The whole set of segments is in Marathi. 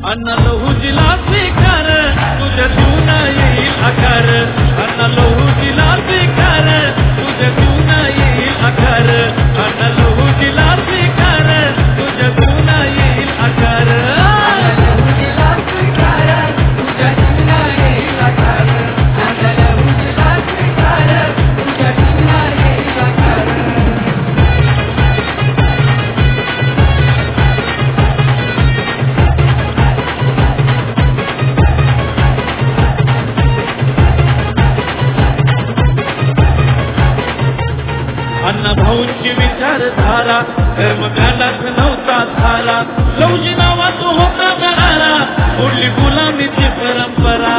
अण्णा लहुजीला स्वीकार तुझ्या जीवना येईल आकार अण्णा लहुजीला स्वीकार तुझ्या जीवना येईल आकार अण्णा लहुजीला स्वीकार तुझ्या जीवना येईल आकार अण्णा भाऊंची विचारधारा धर्मकांडात नव्हता धारा लहुजी नावाचा होता गरारा मोडली गुलामीची परंपरा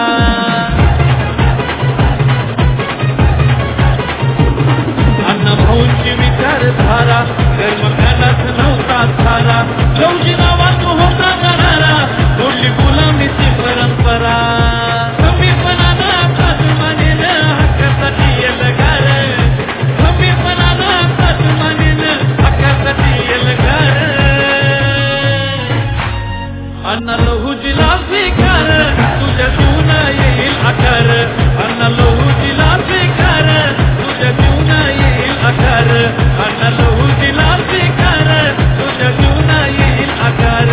अण्णा भाऊंची विचारधारा धर्मकांडात नव्हता धारा लहुजी नावाचा होता गरारा मोडली गुलामीची परंपरा कमीपणाला मानेल हक्कासाठी एल्गार अण्णा लहुजीला स्वीकार तुझ्या जीवना येईल आकार अण्णा लहुजीला स्वीकार तुझ्या जीवना येईल आकार अण्णा लहुजीला स्वीकार तुझ्या जीवना येईल आकार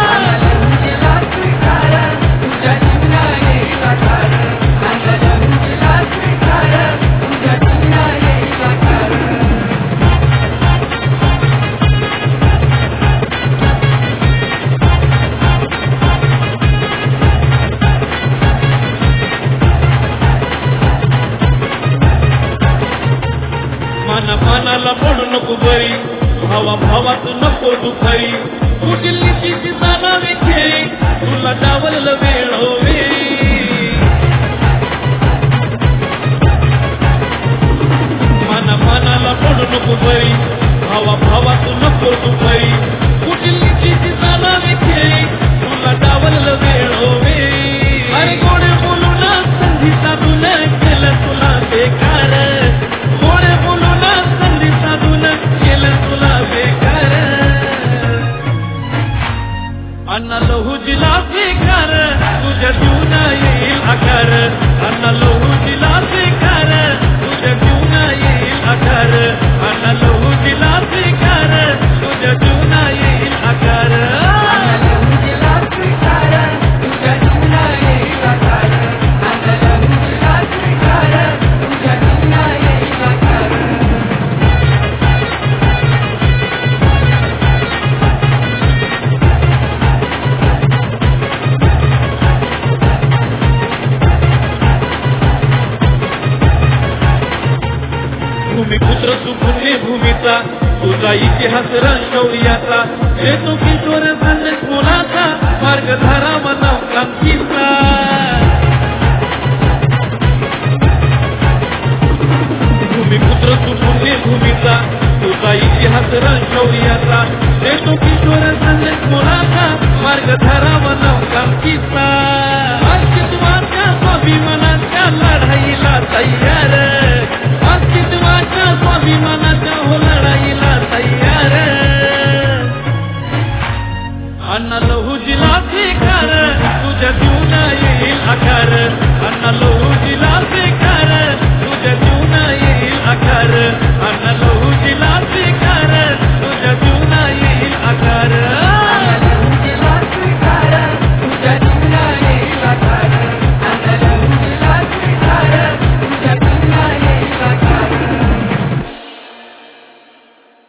मनाला पडू नको बरी भावा भावात नको दुखारी कुठील नीतीची जाणावी खेळी तुला डावललं वेळ होवेळी मनाला पडू नको बरी भावा भावात नको दुखारी कुठील नीतीची जाणावी खेळी तुला डावललं वेळ होवेळी अरे गोडे बोलून संधी साधून केलं तुला बेकार गोडे बोलून संधी साधून केलं तुला बेकार अण्णा लहुजीला स्वीकार तुझ्या जीवना येईल आकार अण्णा लहुजीला स्वीकार तुझ्या जीवना येईल आकार अण्णा लहुजीला स्वीकार तुझ्या जीवना येईल आकार भूमिपुत्र सुपुण्य भूमीचा तुझा इतिहास रणशौर्याचा येतो